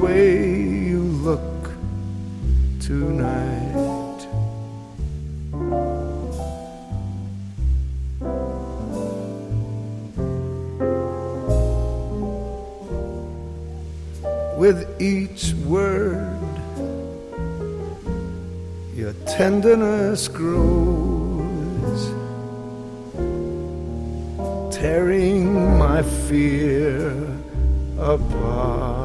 way you look tonight. With each word, your tenderness grows, tearing my fear apart.